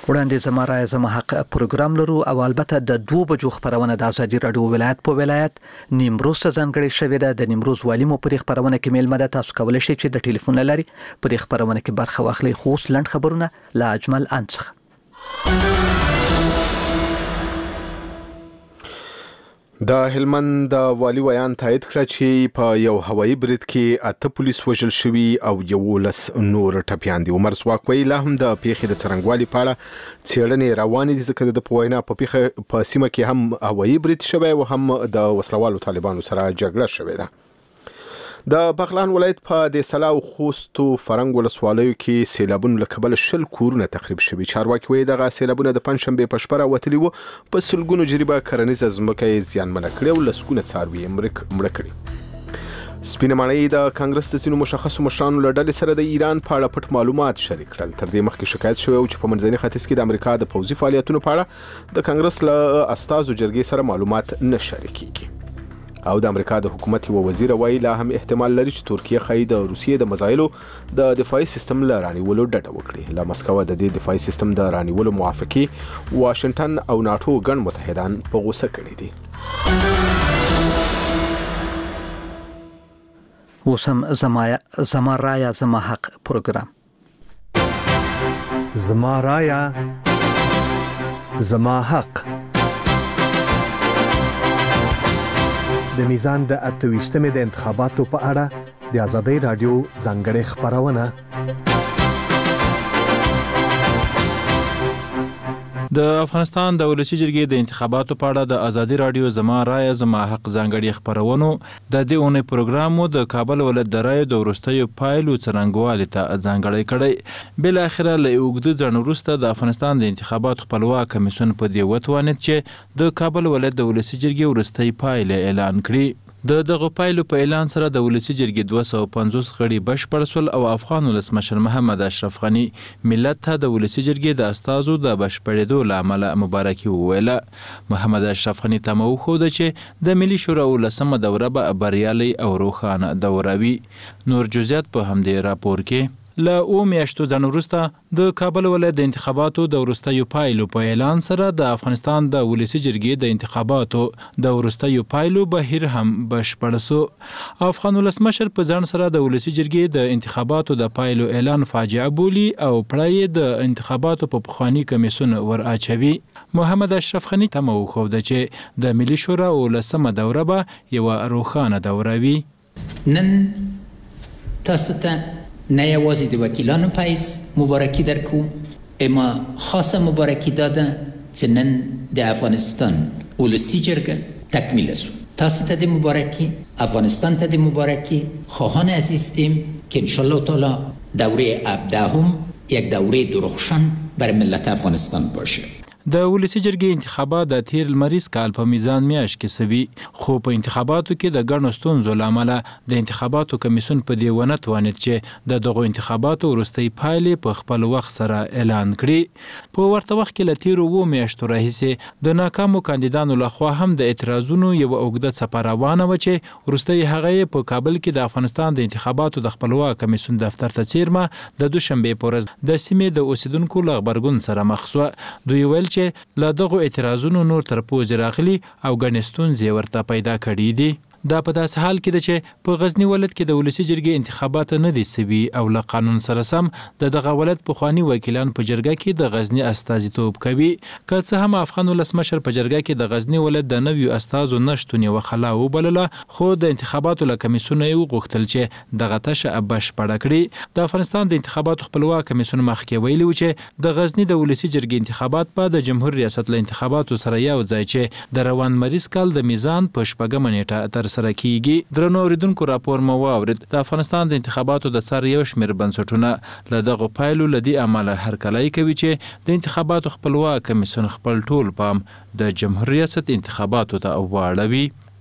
وړاندې زما رایه زما حق پروګرام لرو او البته د 2 بجو خبرونه د ازادي رادیو ولایت په ولایت نیمروز ته ځانګړې شوې ده. د نیمروز والی مو په دې خبرونه کې میلمه ده. تاسو کولی شئ چې د ټلیفون لاري په دې خبرونه کې برخه واخلئ. خو اوس لنډ خبرونه لا اجمل انڅخه. د هلمند د والی ویان تایید کړ چې په یو هوایي برید کې 8 پولیس وژل شوي او 11 نور ټپیان دي. عمر سواک ویل هم د پیښې د څرنګوالي په اړه څېړنې روانې دي ځکه د پوینا په پیښه په سیمه کې هم هوایي برید شوی او هم د وسلوالو طالبانو سره جګړه شوې ده. د بغلان ولایت په د سلاو خوستو فرنګ ولسوالیو کې سیلابونو له کبله 20 کورونه تخریب شوي. چارواکي وایي دغه سیلابونه د پنځشنبه په شپه راوتلي وو. په سلګونو جریبه کرنیزه ځمکه یې زیانمنه کړې او لسګونه څاروي مړه کړي. سپینه ماڼۍ د کانګرس د ځینو مشخصو مشرانو له ډلې سره د ایران په اړه پټ معلومات شریک کړل. تر دې مخکې شکایت شوی و چې په منځني ختیځ کې د امریکا د پوځي فعالیتونو په اړه د کانګرس له استازو جرګې سره معلومات نه شریکېږي. او د امریکا د حکومت یو وزیر وایي لا هم احتمال لري چې ترکیه خای د روسیې د مزایلو د دفاعي سیستم له رانیولو ډډه وکړي. له مسکو د دې دفاعي سیستم د رانیولو موافقه واشنگټن او ناتو ګڼ متحدان په غوسه کړي دي. وسم زما رایه زما حق پروګرام. زما رایه زما حق. د میزان د 28مې د انتخاباتو په اړه د ازادي رادیو ځانګړې خبرونه. د افغانستان د ولسی جرګې د انتخاباتو په اړه د ازادي رادیو زما رایه زما حق ځانګړي خبرونه د دې اونۍ پروګرام د کابل ولایت د رایو د ورستیو پایلو څرنګوالي ته ځانګړي کړي. بل اخره له اوږد ځن وروسته د افغانستان د انتخاباتو خپلواک کمیسیون په دې وتوانید چې د کابل ولایت د ولسی جرګې ورستۍ پایلې اعلان کړي. د دغه پایلو په اعلان سره د ولسی جرګې 250 غړي بشپړ شول او افغان ولسمشر محمد اشرف غنی ملت ته د ولسی جرګې د استازو د بشپړېدو لامل مبارکي وویله. محمد اشرف غنی ته مو خو د چې د ملي شورا ولسمه دوره به بریالي او روښانه دوره وي. نور جزئیات په همدې راپور کې. له 2 میاشتو ځن وروسته د کابل ولایت د انتخاباتو د ورستیو پایلو په اعلان سره د افغانستان د ولسی جرګې د انتخاباتو د ورستیو پایلو بهیر هم بشپړ شو. افغان ولسمشر په ځان سره د ولسی جرګې د انتخاباتو د پایلو اعلان فاجعه بولی او پړای د انتخاباتو په پخوانی کمیسیون ور اچوي. محمد اشرف غنی ته مو خو د چې د ملي شورا ولسمه دوره به یو روښانه دوره وي. نن تاسو ته نه یوازې د وکیلانو پایز مبارکی در کوم اما خاصه مبارکی داده چې نن د افغانستان ولسی جرګه تکمیل شو. تاسو ته د مبارکی، افغانستان ته د مبارکی. خواهان عزیزیم که انشالله تعالی دوره 17 یک دوره درخشان بر ملت افغانستان باشه. د ولسی جرګې انتخابات د تیر لمریز کال په میزان میاشت کې سوي، خو په انتخاباتو کې د ګڼو ستونزو له امله د انتخاباتو کمیسیون په دې ونه توانید چې د دغو انتخاباتو وروستۍ پایلې په خپل وخت سره اعلان کړي. په ورته وخت کې له تیرو 2 میاشتو راهیسې د ناکامو کاندیدانو لخوا هم د اعتراضونو یو اوږده څپه روانه وه چې وروستۍ هغه په کابل کې د افغانستان د انتخاباتو د خپلواک کمیسیون دفتر ته څیرمه د دوشنبې په ورځ د سیمې د اوسیدونکو له غبرګون سره مخ شوه. دوی ویل چې له دغو اعتراضونو نور تر پوزې راغلي او ګڼې ستونزې ورته پیدا کړي دي. دا په داسې حال کې ده چې په غزنی ولایت کې د ولسی جرګې انتخابات نه دي سوي او له قانون سره سم د دغه ولایت پخواني وکیلان په جرګه کې د غزنی استازیتوب کوي. که څه هم افغان ولسمشر په جرګه کې د غزنی ولایت د نویو استازو نشتون یوه خلا وبلله، خو د انتخاباتو له کمیسیونه یې وغوښتل چې دغه تشه بشپړه کړي. د افغانستان د انتخاباتو خپلواک کمیسیون مخکې ویلي و چې د غزنی د ولسی جرګې انتخابات په د جمهور ریاست له انتخاباتو سره یو ځای چې د روان مریض کال د میزان په 4مه نیټه تر سره کیږي. درنو اوریدونکو راپور مو واورید. د افغانستان د انتخاباتو د څار یو شمېر بنسټونه له دغو پایلو له دې امله هرکلی کوي چې د انتخاباتو خپلواک کمیسیون خپل ټول پام د جمهور ریاست انتخاباتو ته واړوي.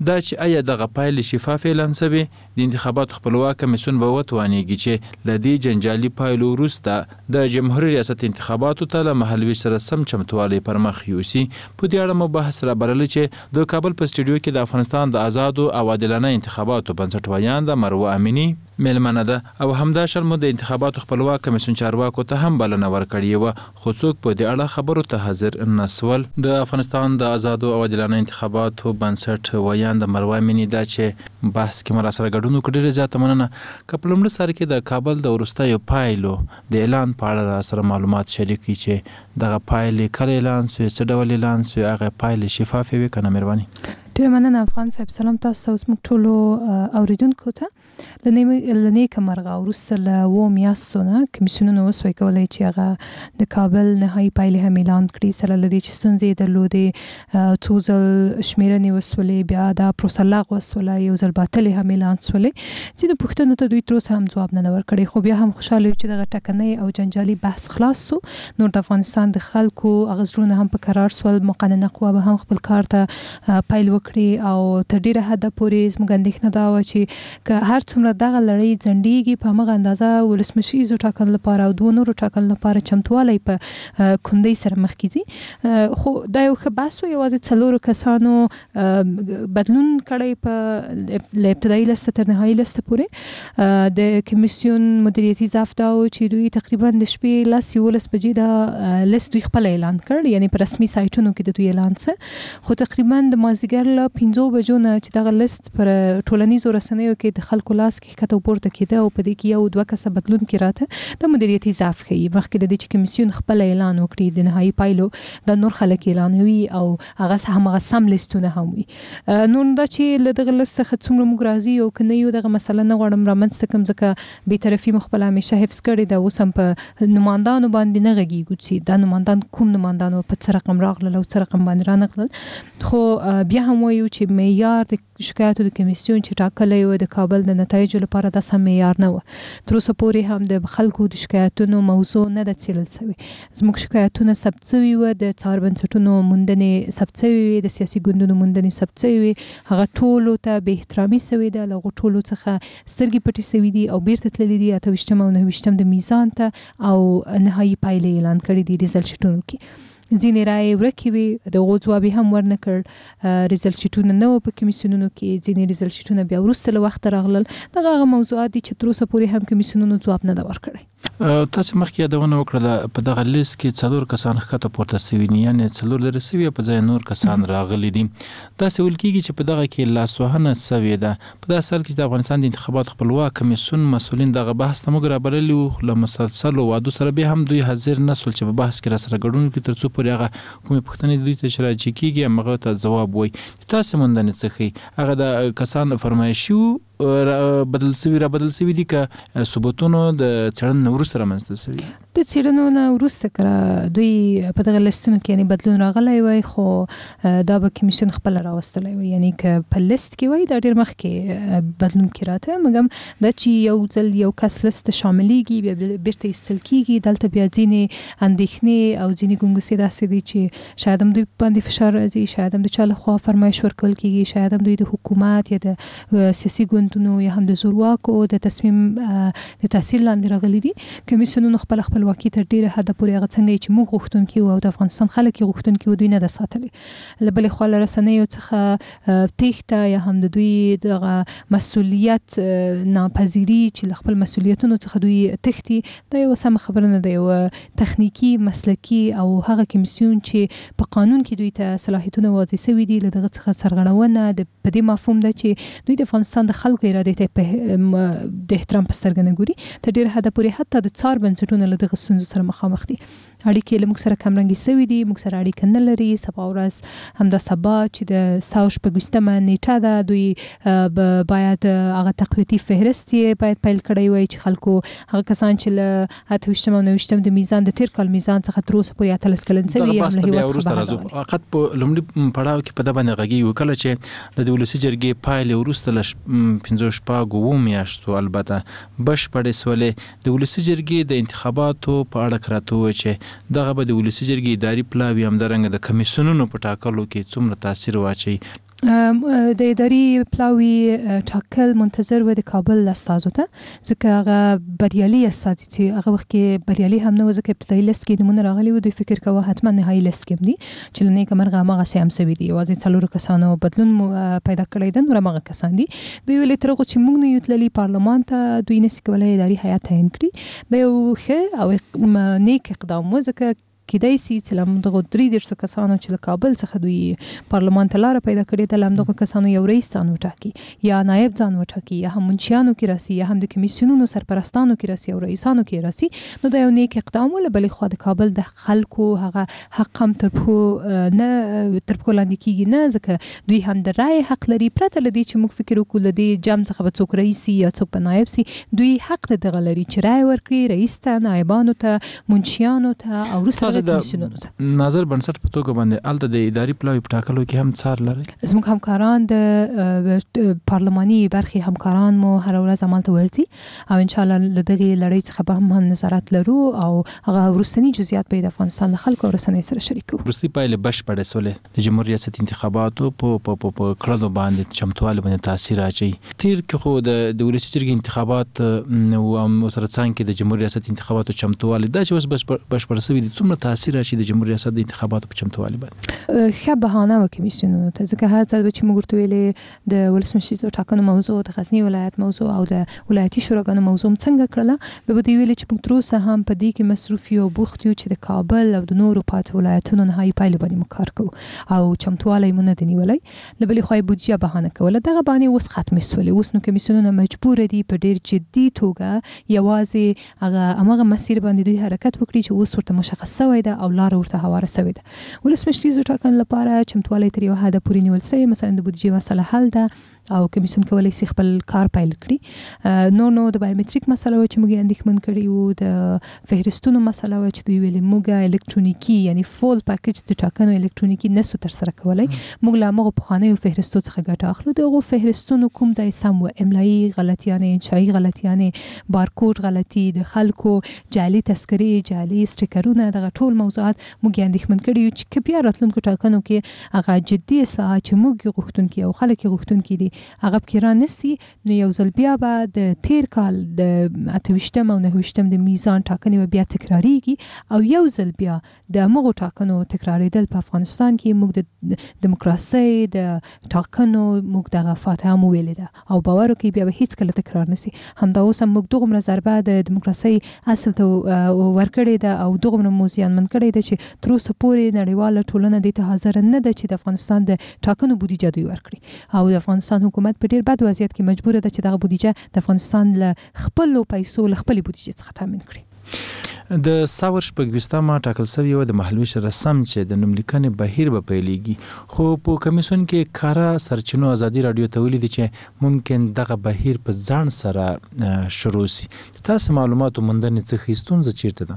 دا چې آیا دغه پایلې شفاف اعلان شوي د انتخاباتو خپلواک کمیسیون به وتوانیږي چې له دې جنجالي پایلو وروسته د جمهوریت ریاست انتخاباتو ته له محلي سره سم چمتووالی پر مخ یوسي. په دې اړه مو بحث را بللی چې د کابل په سټوډیو کې د افغانستان د آزادو او عادلانه انتخاباتو بنسټپالان د مروه امینی میلمنه ده او همدا شرم د انتخاباتو خپلواک کمیسیون چارواکو ته هم بلنه ورکړې وه، خو څوک په دې اړه خبرو ته حاضر نسول. د افغانستان د آزادو او عادلانه انتخاباتو بنسټ ویان د مروه امینی دا چې بحث کې مرا سره ګډون وکړي. ډېره زیاته مننه. که په لومړي سر کې د کابل د وروستیو پایلو د اعلان په اړه سره معلومات شریک کړي چې دغه پایلې کله اعلان سوې، څه ډول اعلان سوې، هغه پایلې شفافې وي که نه؟ مهرباني. ډېره مننه افغان صاحب. سلام تاسو او زموږ ټولو اوریدونکو ته. له نیکه مرغه وروسته له 2 میاشتو نه کمیسیونونه وسوی کولی چې هغه د کابل نهایي پایلې هم اعلان کړي، سره له دې چې ستونزې یې درلودې، څو ځل شمېرنې وسولې، بیا دا پروسه لغوه سوله، یو ځل باطلې هم اعلان سولې. ځینو پوښتنو ته دوی تر اوسه هم ځواب نه ورکړی، خو بیا هم خوشحاله یو چې دغه ټکنۍ او جنجالي بحث خلاص سو. نور د افغانستان د خلکو هغه زړونه هم په قرار سول، مقننه قوه به هم خپل کار ته پیل وکړي او تر ډېره حده پورې زموږ اندېښنه دا وه چې که هر څومره دغه لړۍ ځنډېږي په همغه اندازه ولسمشریزو ټاکنو لپاره او 2 نورو ټاکنو لپاره چمتوالی په کندۍ سره مخکې ځي. خو دا یو ښه بحث و. یوازې 4 کسانو بدلون کړی په له ابتدایي لسته تر نهایي لسته پورې. د کمیسیون مدیریتي ضعف دا و چې دوی تقریبا د شپې 11 بجې دا لست دوی خپل اعلان کړ، یعنی په رسمي سایټونو کې د دوی اعلان څه، خو تقریبا د مازدیګر له 5 بجو نه چې دغه لست پر ټولنیزو رسنیو کې د خلکو لاس کې ښکته پورته کېده او په دې کې 1-2 کسه بدلون کې راته د مدیریتي ضعف ښیي. مخکې د دې چې کمیسیون خپل اعلان وکړي د نهایي پایلو د نور خلک اعلانوي او هغه همغه سم لیستونه هم وي. نو دا چې له دغه لست څخه څومره موږ راضي یو که نه یو دغه مسله نه غواړم رامنځته کړم، ځکه بېطرفي مو خپله همیشه حفظ کړې ده. اوس هم په نمایندانو باندې نه غږېږو چې دا نمایندان کوم نمایندان په څه رقم راغلل او څه رقم باندې رانغلل. خو بیا هم وایو چې معیار د شکایاتو د کمیسیون چې ټاکلی و د کابل د نتایجو لپاره دا سم معیار نه و. تر اوسه پورې هم د خلکو د شکایتونو موضوع نه ده څېړل سوې. زموږ شکایتونه ثبت سوي وه، د څار بنسټونو موندنې ثبت سوي وې، د سیاسي ګوندونو موندنې ثبت سوي وې، هغه ټولو ته بې احترامي سوې ده، له هغو ټولو څخه سترګې پټې سوي دي او بیرته تللي دي 28 او 29 د میزان ته او نهایي پایلې اعلان کړي دي ریزلټ شیټونو کې. ځینې رایې ورکې وې، د هغو ځواب یې هم ورنه کړ، ریزلټ شیټونه نه وو په کمیسیونونو کې، ځینې ریزلټ شیټونه بیا وروسته له وخته راغلل. دغه هغه موضوعات دي چې تر اوسه پورې هم کمیسیونونو ځواب نه ده ورکړی. تاسو مخکې یادونه وکړه په دغه لیست کې 4 کسان ښکته پورته سوي دي، یعنې 4 لرې سوي په ځای نور کسان راغلي دي. داسې ویل کېږي چې په دغه کې لاسوهنه سوې ده. په داسې حال کې چې د افغانستان د انتخاباتو خپلواک کمیسیون مسؤلین دغه بحث ته موږ رابللي وو، له مسلسلو وعدو سره بیا هم دوی حاضر نه سول چې په بحث کې راسره ګډون وکړي تر څو پورې هغه کومې پوښتنې دوی ته چې راجع کېږي همغه ته ځواب وایي. تاسې موندنې څه ښیي؟ هغه د کسان فرمایشي وو بدل سوي دي که ثبوتونو د څېړنې نه وروسته رامنځته سوي؟ د څېړنو نه وروسته که دوی په دغه لیستونو کې یعنې بدلون راغلی وای، خو دا به کمیسیون خپله راوستلی وای، یعنې که په لیست کې وای دا ډېر مخکې بدلون کې راته. مګم دا چې یو ځل یو کس لیست ته شاملیږي بیا بیرته ایستل کېږي، دلته بیا ځینې اندېښنې او ځینې ګنګوسې داسې دي چې شاید هم دوی باندې فشار راځي، شاید هم د چا لخوا فرمایش ورکول کېږي، شاید هم دوی د حکومت یا د سیاسي ګوندونو یا هم د زورواکو د تصمیم د تاثیر لاندې راغلي دي. کمیسیونونو خپله خپلواکي تر ډېره حده پورې هغه څنګه چې موږ غوښتونکي وو او د افغانستان خلک یې غوښتونکي وو دوی نه ده ساتلې. له بلې خوا له رسنیو څخه تېښته یا هم د دوی دغه مسؤلیت ناپذیري چې له خپل مسؤلیتونو څخه دوی تښتي، دا یوه سمه خبره نه ده. یوه تخنیکي مسلکي او هغه کمیسیون چې په قانون کې دوی ته صلاحیتونه واضح سوي دي له دغه څخه سرغړونه په دې مفهوم ده چې دوی د افغانستان د خلکو ارادې ته د احترام په سترګه نه ګوري. تر ډېره حده پورې حتی د څار بنسټونه له دغه ستونزو سره مخامخ دي. اړیکې له موږ سره کمرنګې سوي دي، موږ سره اړیکه نه لري. سبا ورځ همدا سبا چې د 26 نیټه ده، دوی باید هغه تقویتي فهرست یې باید پیل کړی وای چې خلکو هغه کسان چې له 28 او 29 د میزان د تیر کال میزان څخه تر اوسه پورې 18 کلن سوي یا له هیواد څخه بهر. فقط په لومړي پړاو کې په دغه باندې غږیږي کله چې د ولسي جرګې پایلې وروسته له 15 میاشتو البته بشپړې سولې. د ولسي جرګې د انتخاباتو په اړه راته ووایي چې دغه به د ولسي جرګې اداري پلاوي همدارنګه د کمیسیونونو په ټاکلو کې څومره تاثیر واچوي. د اداري پلاوی ټاکل منتظر و د کابل استازو ته، ځکه هغه بریالي استازي چې هغه وخت کې بریالي هم نه و، ځکه ابتدایي لیست کې نمونه راغلي و. دوی فکر کوه حتما نهایي لیست کې دي چې له نیکه مرغه هماغسې هم سوي دي، یوازې 4 کسانو بدلون پیدا کړی ده، نور هماغه کسان دي. دوی ویلې تر هغو چې موږ نه یو تللي پارلمان ته، دوی نسي کولی اداري هیات تعیین کړي. دا یو ښه او نیک اقدام و، ځکه کېدای سي چې له همدغو 3 کسانو چې له کابل څخه دوی پارلمان ته لاره پیدا کړې ده، له همدغو کسانو یو رئیس ځان وټاکي یا نایب ځان وټاکي، یا هم منشیانو کې راسي، یا هم د کمیسیونونو سرپرستانو کې راسي او رئیسانو کې راسي. نو دا یو نیک اقدام و. له بلې خوا د کابل د خلکو هغه حق هم تر پښو لاندې کېږي نه، ځکه دوی هم د رایې حق لري. پرته له دې چې موږ فکر وکړو له دې جمع څخه به څوک رئیس یا څوک به نایب سي، دوی حق ته دغه لري چې رایې ورکړي رئیس ته، نایبانو ته، منشیانو ته او وروسته ناظر بنسټ په توګه باندې الته د اداري پلاوی په ټاکلو کې هم څار لري. زموږ همکاران د پارلماني برخې همکاران مو هر ورځ عمل ته ورځي او ان شاء الله له دغه لړۍ څخه به هم نظارت لرو او هغه وروستنی جزئیات به د افغانستان له خلکو او رسنۍ سره شریکو. وروستي پایلې بشپړې سولې د جمهوریت ریاست انتخاباتو په کړنو باندې چمتووالی باندې تاثیر اچوي. تیر کې خو د ولسي جرګې انتخابات او سره څنګه د جمهوریت ریاست انتخاباتو چمتووالی دا چې اوس بشپړ شوی دي، څومره تاثیر اچوي د جمهوریت ریاست د انتخاباتو په چمتووالي باندې؟ ښه بهانه و کمیسیونونو ته، ځکه هر ځل چې موږ ورته ویلې د ولسمشرټیزو ټاکنو موضوع، د غزني ولایت موضوع او د ولایتي شوراګانو موضوع څنګه کړله، به دوی ویلې چې موږ تر اوسه هم په دې کې مصروف یو بوخت یو چې د کابل او د نورو پاتې ولایتونو نهایي پایلې باندې موږ کار کوو او چمتووالی مو نه دی نیولی. له بلې خوا یې بودیجه بهانه کوله، دغه بهانې اوس ختمې سولې. اوس نو کمیسیونونه مجبور دي په ډېر جدي توګه یوازې هماغه مسیر باندې دوی حرکت وکړي چې اوس ورته مشخص شوی ده او لاره ورته هواره شوې ده. ولسمشرټیزو ټاکنو لپاره چمتوالی تر یو حده پورې نیول شوی، مثلا د بودیجې مسله حل ده او کمیسیون کولی شي خپل کار پیل کړي. نو د بایومټریک مسله و چې موږ اندېښمن کړي وو، د فهرستونو مسله و چې دوی ویلې موږ الکترونیکي یعنی فول پاکیج د ټاکنو الکترونیکي نسو ترسره کولی، موږ له هماغو پخوانیو فهرستو څخه ګټه اخلو. د هغو فهرستونو کوم ځای سم و، املایي غلطیانې، انشایي غلطیانې، بارکوډ غلطي، د خلکو جعلي تذکرې، جعلي سټیکرونه، دغه ټول موضوعات موږ اندېښمن کړي یو چې بیا راتلونکو ټاکنو کې هغه جدي اصلاحات چې موږ غوښتونکي او خلک یې غوښتونکي دي هغه پکې رانسي، نو یو ځل بیا به د تیر کال د 28 او 29 د میزان ټاکنې به بیا تکراریږي او یو ځل بیا د همغو ټاکنو تکرارېدل په افغانستان کې موږ د دیموکراسۍ د ټاکنو موږ دغه فاتحه مو ویلې ده او باور وکړئ بیا به هیڅکله تکرار نسي. همدا اوس هم موږ دومره ضربه د دیموکراسۍ اصل ته ورکړې ده او دومره مو زیانمن کړی ده چې تر اوسه پورې نړیواله ټولنه دې ته حاضر نه ده چې د افغانستان د ټاکنو بودیجه دوی ورکړي او د افغانستان حکومت په ډیر بد وضعیت کې مجبور ده چې دغه بودیجه د افغانستان له خپلو پیسو له خپلې بودیجې څخه تامین کړي. د ساور شپږ ټاکل شوی و د محلویش رسم چې د نوملیکنې بهیر به پیلېږي، خو په کمیسیون کې کارا سرچینو ازادي رادیو ته ویلي دي چې ممکن دغه بهیر په ځان سره شروع شي. تاسو معلوماتو موندنې څخه ستونزه چیرته ده؟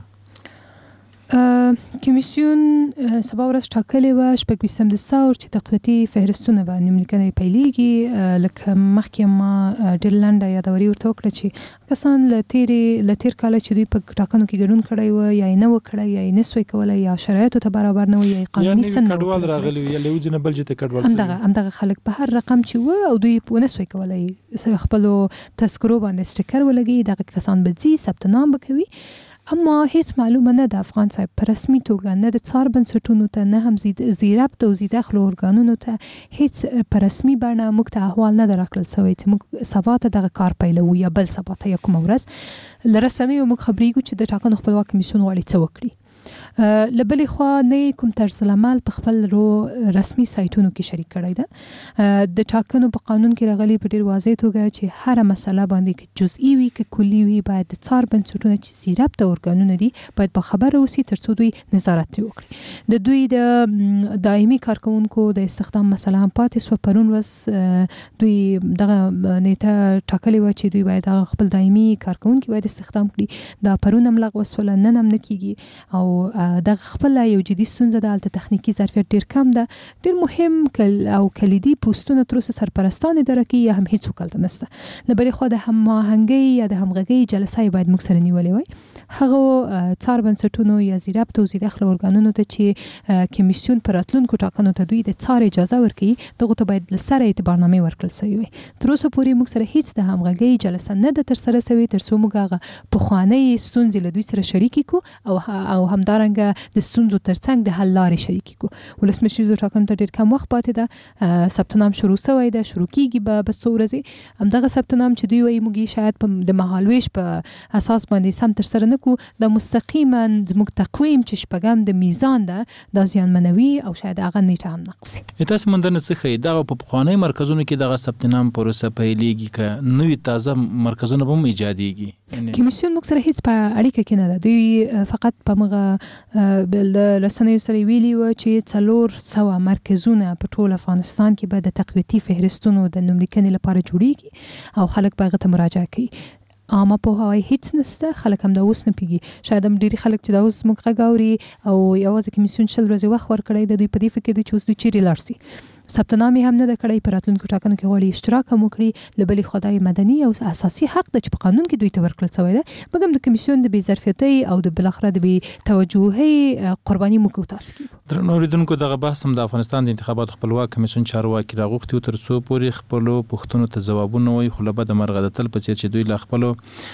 کمیسیون سبا ورځ ټاکلې وه 26 دسامبر چې تقویتي فهرستونه به نوملیکنې پیلېږي. لکه مخکې ما ډېر لنډه یادوري ورته وکړه چې کسان له تیر کاله چې دوی په ټاکنو کې ګډون کړی و یا یې نه و کړی یا یې نسوی کولی یا شرایطو ته برابر نه و یا قانوني سن نه و کډوال راغلي یا له یو ځای نه بل ځای ته کډوال همدغه خلک په هر رقم چې و او دوی ونسوی کولی خپلو تذکرو باندې سټیکر ولګي، دغه کسان به ځي ثبت نام به کوي. اما هیڅ معلومه نه ده افغان صاحب په رسمي توګه نه د څار بنسټونو ته نه هم زیربط او زیداخلو ارګانونو ته هیڅ په رسمي بڼه موږ ته احوال نه ده راکړل شوی چې موږ سبا ته دغه کار پیلوو یا بل سبا ته یا کومه ورځ. له رسنیو موږ خبرېږو چې د ټاکنو خپلواک کمیسیون غواړي څه وکړي. له بلې خوا نه کوم طرز العمل په خپل رسمي سایټونو کې شریک کړی ده. د ټاکنو په قانون کې راغلي په ډېر واضح توګه چې هره مسله باندې که جزئي وي که کلي وي باید د څار بنسټونه چې زیربط ارګانونه دي باید په خبره اوسي تر څو دوی نظارت ترې وکړي. د دوی د دایمي کارکوونکو د استخدام مسله هم پاتې سوه. پرون ورځ دوی دغه نیټه ټاکلې وه چې دوی باید خپل دایمي کارکوونکي باید استخدام کړي. دا پرون هم لغوه سوله، نن هم نه کېږي او دغه خپله یو جدي ستونزه ده. هلته تخنیکي ظرفیت ډېر کم ده. ډېر مهم او کلیدي پوسټونه تر اوسه سرپرستان اداره کوي یا هم هېڅوک هلته نشته. له بلې خوا د هماهنګۍ یا د همغږۍ جلسه باید موږ سره نیولې وای هغه څار بنسټونو یا زیراب توزیع داخله ورګانونو ته چې کمیسیون پر راتلونکو ټاکنو ته دوی د څار اجازه ورکړي دغه ته باید لسره اعتبارنامه ورکړل شوی وي. تر اوسه پورې موږ سره هیڅ د همغږي جلسه نه د تر سره شوی تر څو موږ هغه پخوانی ستونزې له دوی سره شریک کو او همدارنګه د ستونزو ترڅنګ د حل لارې شریک کو. ولسمشر ټاکنو ته ډیر کم وخت پاتې ده، ثبت نام شروع شوی ده، شروع کیږي به بس ورځې همدغه ثبت نام چې دوی وایي موږ شاید په د مهالويش په اساس باندې سم تر سره نکو د مستقیما زموږ تقویم چې شپږم د میزان ده د زیانمنوي او شاید هغه نیټه هم نقصي. تاسو مندنه څه دا په پخوانی مرکزونو کې دغه ثبت نام پروسه پیلېږي ک نوې تازه مرکزونه به ایجاديږي. کمیسیون موږ سره هیڅ په اړیکه کې نه ده، دوی فقط په مغه بل رسنیو سره ویلي و چې 400 مرکزونه په ټول افغانستان کې به د تقویتي فهرستونو د نوملیکنې لپاره جوړیږي او خلک به هغه ته مراجعه کوي. عامه په هواي هیڅ نشته، خلک هم دا اوس نه پیږي. شاید هم ډیری خلک چې دا اوس موږ غاوري او یوازې کمیسیون شل ورځې وخت ورکړی د دوی په دې فکر دي چې اوس دوی چیرې لاړ شي. ثبت نامې هم نه ده کړی، په راتلونکو ټاکنو کې غواړي اشتراک هم وکړي. له بلې خدای مدني او اساسي حق د چې په قانون کې دوی ته ورکړل شوی ده، مګر د کمیسیون د بې ظرفیتۍ او د بلاخره د بې توجهۍ قرباني موږ تاسو کیږو. درنو اوریدونکو دغه بحث هم د افغانستان د انتخاباتو خپلواک کمیسیون چارواکي راغوښتي تر څو پورې خپل پوښتنو ته ځوابونه وایي، خو له بده مرغه د تل په څیر چې دوی له خپل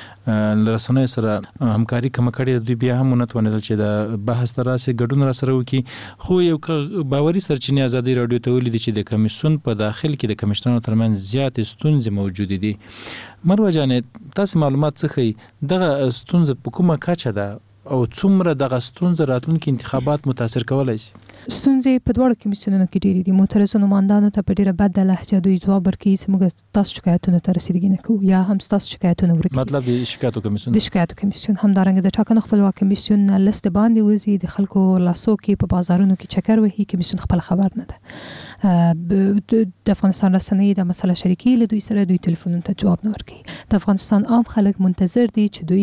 لرسنوي سره همکاري کوم کړي دوی بیا هم نه توانیدل چې د بحث تراسه ګډون را سره وکي. خو یو باوري سرچینې ازادي رادیو ته ویلي چې د کمیسیون په داخل کې د کمشنرانو ترمنځ زیات ستونزې موجود دي. مروه جانې تاسو معلومات څخه دغه ستونزې په کومه کچه ده او څومره دغه ستونزې راتلونکي انتخابات متاثر کولای شي؟ ستونزې په دواړو کمیسیونونو کې ډېرې دي. معترضو نمایندانو ته په ډېره بده لهجه دوی ځواب ورکوي چې موږ تاسو شکایتونو ته رسیدګي نه کوو یا هم تاسو شکایتونه ورکوي. مطلب د شکایتو کمیسیون همدارنګه د ټاکنو خپلواک کمیسیون نه لست باندې وځي، د خلکو لاسو کې په بازارونو کې چکر وهي، کمیسیون خپل خبر نه ده. د افغانستان رسنۍ د مسله شریکي له دوی سره دوی ټلیفون ته جواب نه ورکوي. د افغانستان عام خلک منتظر دي چې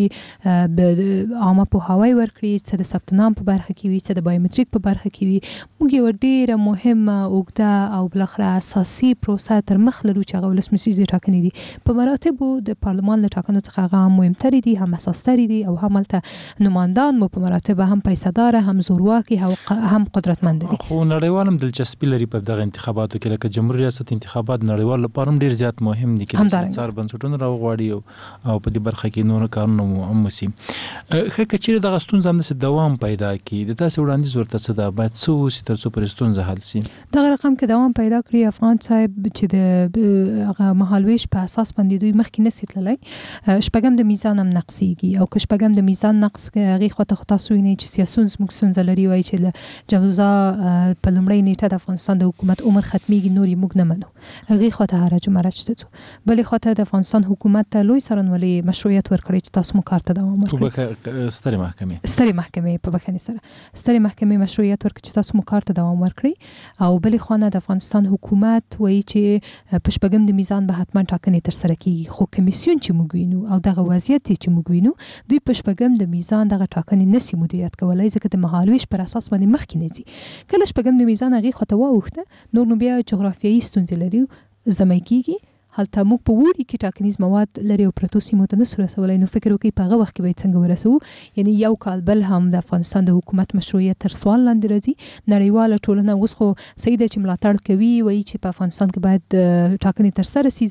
دوی عامه په هواي ورکړي، څه د ثبت نام په برخه کې وي، څه د بایومټریک په برخه کې وي. موږ یو ډیره مهمه اوږده او بلخره اساسي پروسه تر مخ لرو چې هغه ولسمشر ټاکنې دي. په مراتبو د پارلمان له ټاکنو څخه هغه هم مهمتري دي، هم اساسي دي او هم هلته نمایندان مو په مراتبه هم پیسه‌دار، هم زورواکي او هم قدرتمند دي. خو نړیوال هم دلچسپي لري په دغه انتخاباتو کې، لکه جمهوریت ریاست انتخابات نړیوال لپاره هم ډیر زیات مهم دي چې څار بنسټونه راوغواړي او په دې برخه کې نور کارونه هم وشي. کچېره دغه ستونزه هم دوام پیدا کړي، د تاسو وړاندیز ورته څه ده باید څه وشي تر څو پر ستونزه حل شي؟ دغه رقم کې دوام پیدا کړي افغان صاحب چې د هغه مهالويش په اساس باندې دوی مخکې نسي تللی. شپږم د میزان هم نقصيږي او که شپږم د میزان نقص هغې خواته خو تاسو وینئ چې سیاسون زموږ ستونزه لري، وایي چې له جوزا په لومړۍ نیټه د افغانستان د حکومت عمر ختمیږي، نور یې موږ نه منو. هغې خواته هرج و مرج ته ځو. بلې خواته د افغانستان حکومت ته لوی څارنوالۍ مشروعیت ورکړی چې تاسو مو کار ته دوام ورکړئ. سترې محکمې په بخښنې سره سترې محکمې مشروعیت ورکړي چې تاسو مو کار ته دوام ورکړئ. او بلې خوا د افغانستان حکومت وایي چې په شپږم د میزان به حتما ټاکنې ترسره کیږي، خو کمیسیون چې موږ وینو او دغه وضعیت چې موږ وینو دوی په شپږم د میزان دغه ټاکنې نسی مدیریت کولای، ځکه د مهالويش پر اساس باندې مخکې نه ځي. کله شپږم د میزان هغې خواته واوښته، نور نو بیا جغرافیایي ستونزې لري، زمۍ کیږي. هلته موږ په وړي کې ټاکنیز مواد لري او پرتو سیمو ته نسو رسولی. نو فکر وکړئ په هغه وخت کې باید څنګه ورسوو. یعنی یو کال بل هم د افغانستان د حکومت مشروعیت تر سوال لاندې راځي. نړیواله ټولنه اوس خو صحیح ده چې ملاتړ کوي، وایي چې په افغانستان کې باید ټاکنې ترسره شي،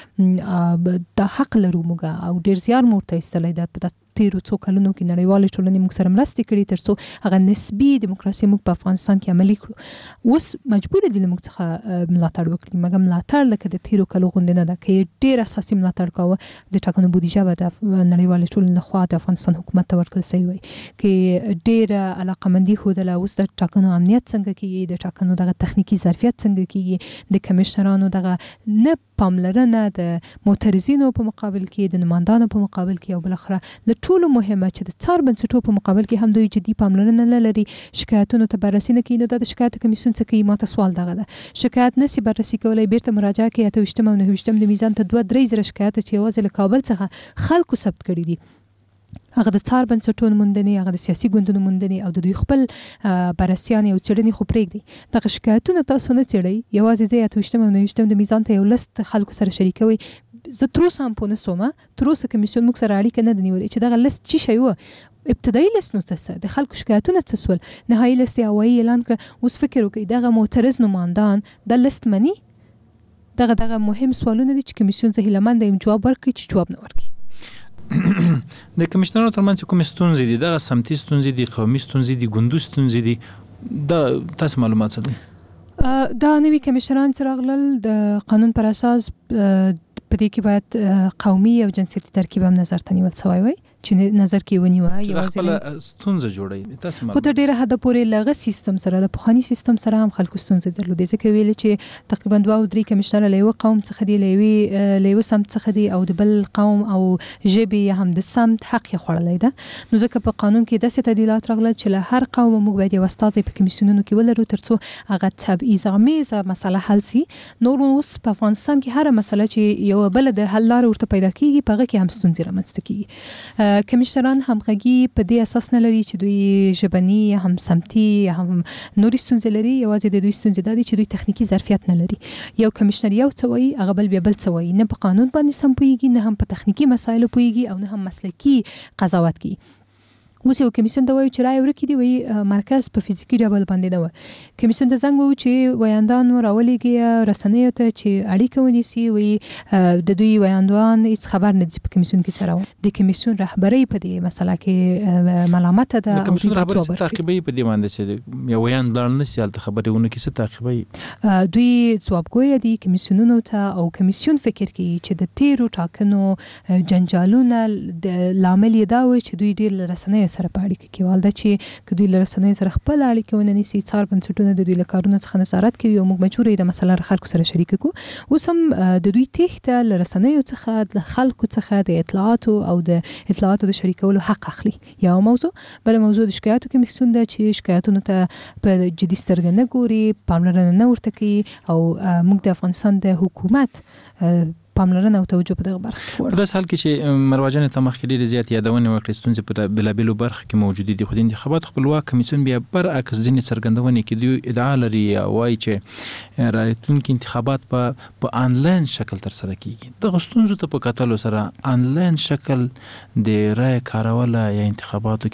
ځکه دا حق لرو موږ او ډېر زیار مو ورته ایستلی ده. په تیرو څو کلونو کې نړیوالې ټولنې موږ سره مرستې کړي تر څو هغه نسبي دیموکراسي موږ په افغانستان کې عملي کړو. اوس مجبور دي له موږ څخه ملاتړ وکړي، مګر ملاتړ لکه د تیرو کلو غوندې نه ده. که یې ډېر اساسي ملاتړ کاوه، د ټاکنو بودیجه به د نړیوالې ټولنې لخوا د افغانستان حکومت ته ورکړل سوی وای. که یې ډېره علاقمندي ښودله، اوس د ټاکنو امنیت څنګه کېږي، د ټاکنو دغه تخنیکي ظرفیت څنګه کېږي، د کمیشنرانو دغه نه پاملرنه د معترضینو په مقابل کې، د نمایندانو په مقابل کې، او بالاخره له ټولو مهمه چې د څار بنسټونو په مقابل کې هم دوی جدي پاملرنه نه لري، شکایتونو ته بررسي نه کوي. نو دا د شکایتو کمیسیون څه کوي؟ ماته سوال دغه ده، شکایت نسی بررسي کولای، بیرته مراجعه کوي. 28 او 29 د میزان ته 2-3 زره شکایت چې یوازې له کابل څخه خلکو ثبت کړي دي، هغه د څار بنسټونو موندنې، هغه د سیاسي ګوندونو موندنې او د دوی خپل بررسیانې او څېړنې خو پرېږدي. دغه شکایتونه تاسو نه څېړئ، یوازې ځئ 28 او 29 د میزان ته یو لست خلکو سره شریکوئ، زه تر اوسه هم پوه نه سوم تر اوسه کمیسیون موږ سره اړیکه نه ده نیولې چې دغه لیست څه شی و ابتدایي لیست نو څه د خلکو شکایتونه څه سول نهایي لیست یې هوایي اعلان کړ اوس فکر وکړئ دغه معترض نمایندان د لیست مني دغه مهم سوالونه دي چې کمیسیون زه هیله یم جواب ورکړي چې جواب نه ورکړي د کمشنرانو ترمنځ کوم ستونزې دي دغه سمتي ستونزې دي قومي ستونزې دي ګوندو ستونزې دي دا تاسو معلومات څه دي دا نوی کمشنران چې راغلل د قانون پر اساس په دې کې باید قومي او جنسیتي ترکیب هم نظر ته نیول شوی وي چې نظر کې ونیوه یوازې ستونزه جوړي تاسو خو تر ډیره حد پورې لغه سیستم سره د پخوانی سیستم سره هم خلکو ستونزې درلودې ځکه ویل چې تقریبا 2 او 3 کمشنر له یو قوم څخه دی له یو سمت څخه دی او د بل قوم او ژبې هم د سمت حق یې خوړلې ده نو ځکه په قانون کې داسې تعدیلات راغلل چې له هر قوم موږ باید یو استاد په کمیسیونونو کې ولرو ترڅو هغه تبعیض آمیزه مسله حل شي نور اوس په افغانستان کې هر مسله چې یو بل د حل لار ورته پیدا کیږي په هغه کې هم ستونزې رامنځته کیږي کمشنران همغږي په دې اساس نه لري چې دوی ژبني هم سمتي هم نوري ستونزې لري یوازې د دوی ستونزې دا دي چې دوی تخنیکی ظرفیت نه لري یو کمشنر یو څه وایي هغه بل څه وایي نه په قانون باندې سم پوهیږي نه هم په تخنیکی مسایلو پوهیږي او نه هم مسلکي قضاوت کوي اوس یو کمیسیون ته وایي چې رای ورکړي دی وایي مرکز په فزیکي ډول باندې نه و کمیسیون ته زنګ وو چې ویاندان راولېږي رسنیو ته چې اړیکه ونیسي وایي د دوی ویاندوان هیڅ خبر نه دي په کمیسیون کې څه راو د کمیسیون رهبرۍ په دې مسله کې ملامت ده د کمیسیون رهبرۍ څه تعقیبي په دې باندې چې یو ویاند بلل نشي البته خبرونه کې څه تعقیبي دوی ځوابګوی دي کمیسیونونو ته او کمیسیون فکر کوي چې د تیرو ټاکنو جنجالونه د لامل دا و چې دوی ډیر رسنیو سره په اړیکه کې والده چې کدوې له رسنیو سره خپل اړیکه ونه نیسي څار بنسټونه د دوی له کارونو څخه نظارت کوي او موږ مجبور یو د مسله خلکو سره شریک کو اوس هم د دوی تخته له رسنیو څخه د خلکو څخه د اطلاعاتو او د اطلاعاتو د شریکولو حق اخلي یو موضوع بل موضوع د شکایتو کمیسیون ده چې شکایتونو ته په جدي سترګه نه ګوري پاملرنه نه ورته کوي او موږ د افغانستان د حکومت پاملرنه او توجه په دغه برخه کې په داس حال کې چې مروجن ته مخکې ډېر زیات یادونه وکړې ستونزې په بلابلو برخه کې موجود دي خو د انتخابات خپلواک کمیسیون بیا برعکس ځینې څرګندونې کې دوی ادعا لري وایي چې راتلونکي انتخابات په آنلاین شکل تر سره کیږي دغه ستونزو ته په کتلو سره آنلاین شکل د رای کارول یا انتخاباتو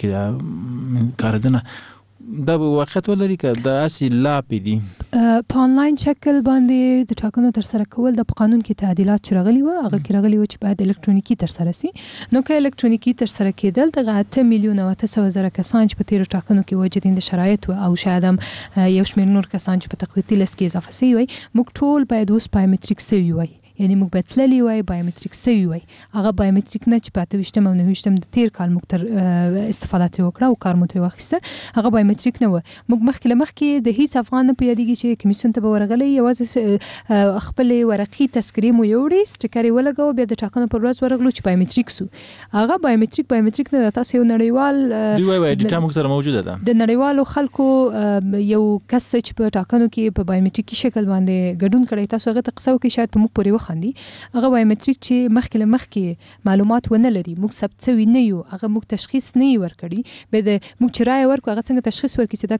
کې کاردنه دا واقعیت ولري که د اسی لاپې دي په آنلاین شکل باندې د ټاکنو تر سره کول د قانون کې تعدیلات چې راغلي و هغه کې راغلي و چې باید الکترونیکی تر سره سي نو که الکترونیکی تر سره کېدل د 8 میلیون او 900 کسان چې په تیر ټاکنو کې وجدین د شرایط او شاید هم یو شمېر نور کسان چې په تقویتي لیست کې اضافه شوي وي موږ ټول باید اوس بایومټریک سوي وي یعنی موږ باید تللی وای بایومټریک سوي وای هغه بایومټریک نه چې په 28 او 29 د تیر کال موږ تر استفاده ترې وکړه او کار مو ترې واخیسته هغه بایومټریک نه و موږ مخکې د هیڅ افغان نه پیادېږي چې کمیسیون ته به ورغلی یوازې خپل ورقي تذکرې مو یوړې سټیکر یې ولګاوه بیا د ټاکنو پر ورځ ورغلو چې بایومټریک سو هغه بایومټریک نه تاسو یو نړیوال دی وای ډیټا موږ سره موجوده ده د نړیوالو خلکو یو کس چې په ټاکنو کې په بایومټریکي شکل باندې ګډون کړی تاسو هغه ته قصو کې شاید په موږ پورې خندي هغه بایومټریک چې مخکې معلومات ونه لري موږ ثبت شوی نه یو هغه موږ تشخیص نه ورکړي به د موږ چې رای ورکو هغه څنګه تشخیص ورکړي چې دا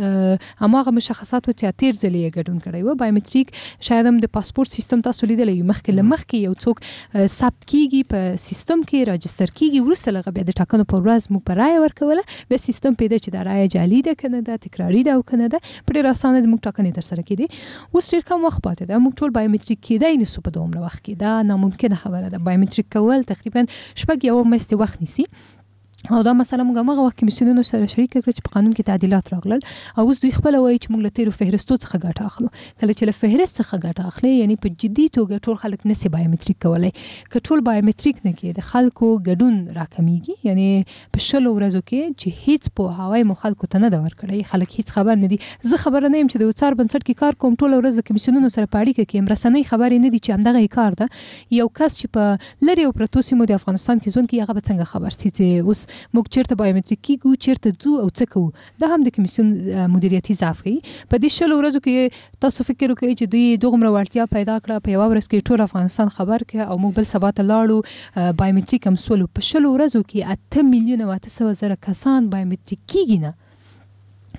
کس هغه مشخصات و چې تیر ځلې ګډون کړی و بایومټریک شاید هم د پاسپورت سیستم تاسو لیدلې مخکې یو څوک ثبت کیږي په سیستم کې راجستر کیږي ورسته لغه به د ټاکنو په ورځ موږ په رای ورکوله به سیستم پیدا چې دا رای جعلي ده کنه دا تکراری ده او کنه دا په ډیر اسانه موږ ټاکنې تر سره کړي اوس ډیر کم وخت پاتې ده موږ ټول بایومټریک کېدای نه سو په دومره وخت کې دا ناممکنه خبره ده بایومټریک کول تقریبا شپږ یو میاشتې وخت نیسي او دا مسله موږ هغه وخت کمیسیونونو سره شریک کړل چې په قانون کې تعدیلات راغلل او اوس دوی خپل وایي چې موږ له تیرو فهرستو څخه ګټه اخلو کله چې له فهرست څخه ګټه اخلي یعنی په جدي توګه ټول خلک نسی بایومټریک کولای که ټول بایومټریک نه کې د خلکو ګډون راکمېږي یعنی په شلو ورځو کې چې هیڅ په هواي مو خلکو ته نه دا ورکړي خلک هیڅ خبر نه دي زه خبر نه یم چې د وڅار بنسټ کې کار کوم ټول ورځ د کمیسیونونو سره پاړی کې مرسنۍ خبرې نه دي چې همدغه کار ده یو کس چې په لری او پروتو سیمو د افغانستان کې ځون کې هغه څنګه خبر سي چې اوس موږ چیرته بایومټریک کیږو چیرته ځو او څه کوو دا هم د کمیسیون مدیریتي ضعف دی په دې شلو ورځو کې تاسو فکر وکړئ چې دوی دغه وړتیا پیدا کړه په یو ورځ کې ټول افغانستان خبر کړ او موږ بل سبا ته لاړو بایومټریک هم سولو په شلو ورځو کې 8 میلیون او 900 کسان بایومټریک کیږي نه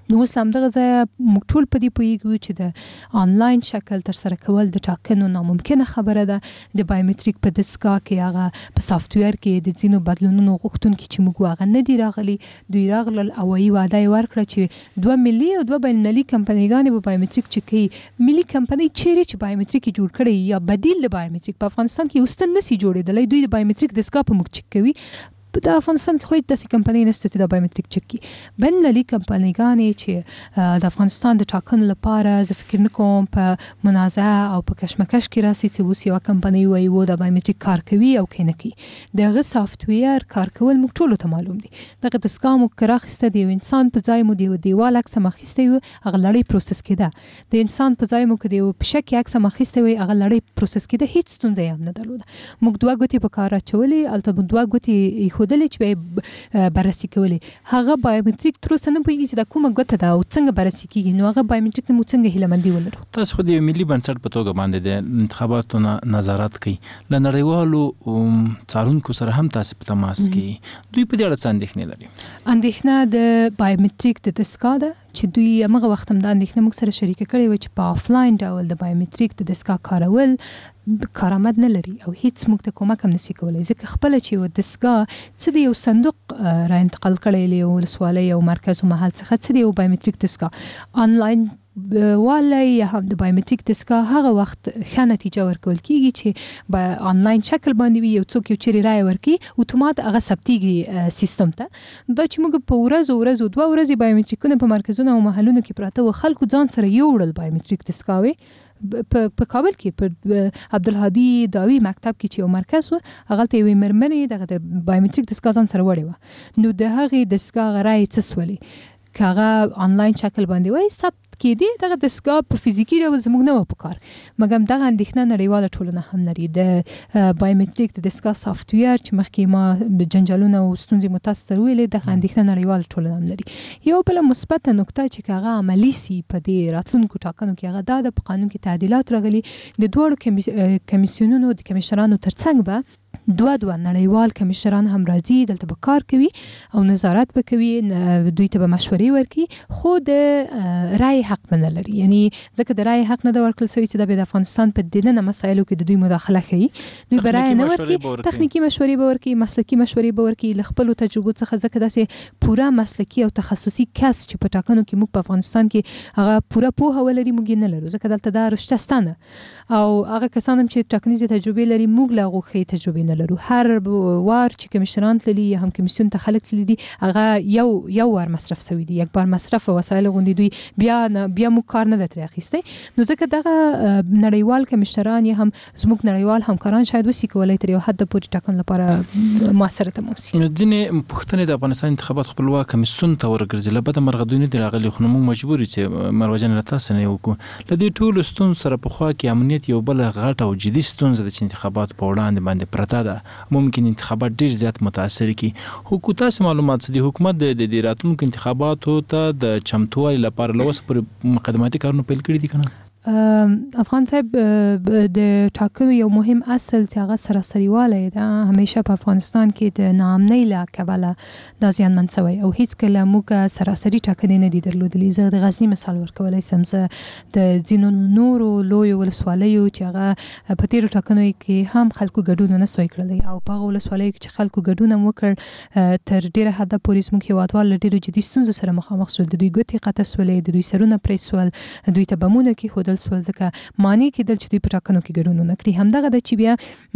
نو اوس همدغه ځای موږ ټول په دې پوهیږو چې د آنلاین شکل تر سره کول د ټاکنو ناممکنه خبره ده. د بایومټریک په دستګاه کې هغه په سافټویر کې د ځینو بدلونونو غوښتونکي چې موږ هغه نه دي راغلي، دوی راغلل او وایي وعده یې ورکړه چې 2 ملي او 2 بین‌المللي کمپنیګانې به بایومټریک چک کوي. ملي کمپنۍ چیرې چې بایومټریک جوړ کړي یا بدیل د بایومټریک په افغانستان کې اوس نسی جوړېدلی، دوی د بایومټریک دستګاه په موږ چک کوي. په افغانستان کې خو داسې کمپنۍ نشته چې د بایومټریک چک کړي. بین‌المللي کمپنیګانې چې د افغانستان د ټاکنو لپاره زه فکر نه کوم په منازعه او په کشمکش کې راسي چې اوس یوه کمپنۍ وایي و د بایومټریک کار کوي او که نه کوي. دغه سافټویر کار کول موږ ټولو ته معلوم دي. دغه دستګاه موږ که راخیسته د یو انسان په ځای مو د یو دیوال عکس هم اخیستی وي هغه لړۍ پروسس کېده، د انسان په ځای مو که د یو پشکې عکس هم اخیستی وي هغه لړۍ پروسس کېده، هیڅ ستونزه یې هم نه درلوده. موږ 2 ګوتې په کار اچولې، هلته مو 2 ګوتې ایښودلې چې به بررسي کولې. هغه بایومټریک تر اوسه نه پوهېږي چې دا کومه ګوته ده او څنګه بررسي کېږي. نو هغه بایومټریک ته موږ څنګه هیلهمندي ولرو؟ تاسو خو د یو ملي بنسټ په توګه باندې د انتخاباتو نظارت کوي، له نړیوالو څارونکو سره هم تاسو په تماس کې، دوی په دې اړه څه اندېښنې لري؟ اندېښنه د بایومټریک د دستګاه ده چې دوی هغه وخت هم د اندېښنه موږ سره شریکه کړې وه چې په آفلاین ډول د بایومټریک د دستګاه کارول کارآمد نه لري او هیڅ موږ ته کومک هم نشي کولی، ځکه خپله چې یو دستګاه څه د یو صندوق را انتقال کړی له یو ولسوالۍ او مرکز او محل څخه څه د یو بایومټریک دستګاه آنلاین والی یا هم د بایومټریک دستګاه هغه وخت ښه نتیجه ورکول کېږي چې په آنلاین شکل باندې وي. یو څوک یو چیرې رایه ورکړي اتومات هغه ثبتېږي سیستم ته. دا چې موږ په ورځو 2 ورځې بایومټریکونه په مرکزونو او محلونو کې پراته و، خلکو ځان سره یوړل بایومټریک دستګاوې. په کابل کې په عبدالهادي داوی مکتب کې چې یو مرکز و هغلته یوې مېرمنې دغه د بایومټریک دستګاه ځان سره وړې وه. نو د هغې دستګاه رایې څه سولې که هغه آنلاین شکل باندې وایي ثبت کېدې، دغه دستګاه په فزیکي ډول زموږ نه وه په کار. مګر دغه اندېښنه نړیواله ټولنه هم لري. د بایومټریک د دستګاه سافټویر چې مخکې ما جنجالونه او ستونزې مو تاسو سره ویلې، دغه اندېښنه نړیواله ټولنه هم لري. یو بله مثبته نکته چې که هغه عملي سي په دې راتلونکو ټاکنو کې هغه دا ده په قانون کې تعدیلات راغلي. د دواړو کمیسیونونو د کمیشنرانو ترڅنګ به 2 نړیوال کمیشنران هم راځي، دلته به کار کوي او نظارت به کوي، دوی ته به مشورې ورکړي، خو د رای حق به نه لري. یعنی ځکه د رای حق نه ده ورکړل شوی چې دا به د افغانستان په دننه مسایلو کې د دوی مداخله کوي. دوی به رای نه ورکړي، تخنیکي مشورې به ورکړي، مسلکي مشورې به ورکړي له خپلو تجربو څخه، ځکه داسې پوره مسلکي او تخصصي کس چې په ټاکنو کې موږ په افغانستان کې هغه پوره پوهه ولري موږ یې نه لرو، ځکه دلته دا رشتهستانه او هغه کسان هم چې ټاکنیزې تجربې لري موږ له هغو ښې تجربې نه لرو. هر وار چې کمیشنران تللي یا هم کمیسیون ته خلک تللي دي هغه یو وار مصرف شوي دي، یک بار مصرف وسایل غوندي، دوی بیا موږ کار نه ده ترې اخیستی. نو ځکه دغه نړیوال کمیشنران یا هم زموږ نړیوال همکاران شاید وسي کولی تر یو حد پورې ټاکنو لپاره موثره تمام سي. ځینې پوښتنې د افغانستان انتخابات خپلواک کمیسیون ته ورګرځي، له بده مرغه دوی نه دي راغلي، خو موږ مجبور یو چې مروجن له تاسو نه وکړو. له دې ټولو ستونزو سره پخوا کې امنیت یو بل غټ او جدي ستونزه ده چې انتخابات په وړاندې باندې پرته ده، ممکن انتخابات ډیر زیات متاثر کی. حکومت معلومات د حکومت د دې راتلونکو انتخاباتو ته د چمتووالي لپاره لوس پر مقدماتي کارونه پیل کړي دي کنه؟ افغان صاحب د ټاکنو یو مهم اصل چې هغه سراسریوالی ده، همیشه په افغانستان کې د ناامنۍ له کبله دا زیانمن شوی او هیڅکله موږ سراسري ټاکنې نه دي درلودلې. زه د غزني مثال ورکولی شم، زه د ځینو نورو لویو ولسوالیو چې هغه په تېرو ټاکنو کې هم خلکو ګډون نه سوی کړلی او په هغو ولسوالیو کې چې خلکو ګډون هم وکړ تر ډېره حده پورې زموږ هېوادوال له ډېرو جدي ستونزو سره مخامخ شول. د دوی ګوتې قطع سولې، د دوی سرونه پرې سول، دوی ته بمونه کېښودل سول، ځکه معنی کېدل چې دوی په ټاکنو کې ګډون ونه کړي. همدغه ده چې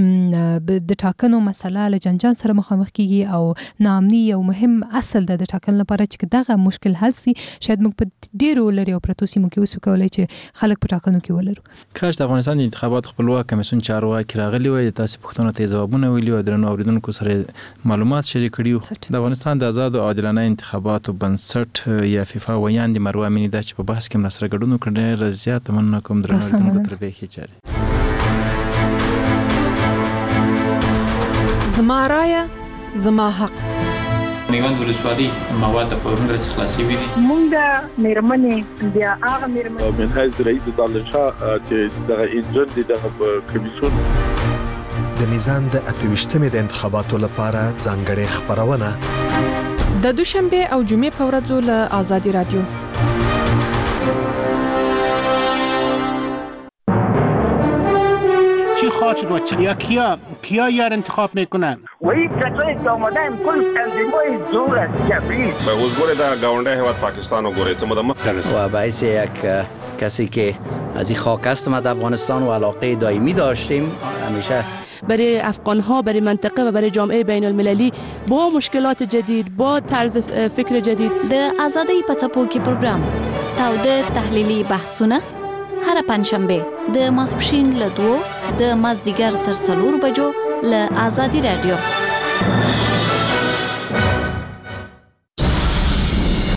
بیا د ټاکنو مسله له جنجال سره مخامخ کېږي او ناامني یو مهم اصل ده د ټاکنو لپاره چې دغه مشکل حل سي شاید موږ په ډېرو لرې او پرتو سیمو کې وسو کولی چې خلک په ټاکنو کې ولرو. کاش د افغانستان د انتخاباتو خپلواک کمیسیون چارواکي راغلي وای، تاسو پوښتنو ته ځوابونه ویلي او درنو اوریدونکو سره معلومات شریک کړي. د افغانستان د آزاد او عادلانه انتخاباتو بنسټ یا فیفا ویاندې مروه امینی دا چې په بحث کې سره ګډون وکړي رضایت مننه کوم. زما رایه زما حق. میوند ولسوالي مواد په هندرس خلاصي وي. مونږ د میرمنې بیا هغه میرمنې من حیث رئیس دانشا چې دغه انجن دغه کمیسیون د میزان د 28مې د انتخاباتو لپاره ځانګړې خبرونه د دوشنبه او جمعې په ورځو له آزادي رادیو شد و کیا یار انتخاب میکنه و این کسایی که آمدن کل تنظیم‌های زور است جبری به وزگوره در گاونده هیواد پاکستان و گوره چه مدام و باعث یک کسی که از این خاک هستم از افغانستان و علاقه دائمی داشتیم همیشه برای افغان‌ها، برای منطقه و برای جامعه بین المللی با مشکلات جدید، با طرز فکر جدید. د آزادۍ په څپو کې پروګرام تاوده تحلیلي بحثونه هر پنځشنبه د ماسپښین له 2 د مازدیګر تر 4 بجو له آزادي رادیو.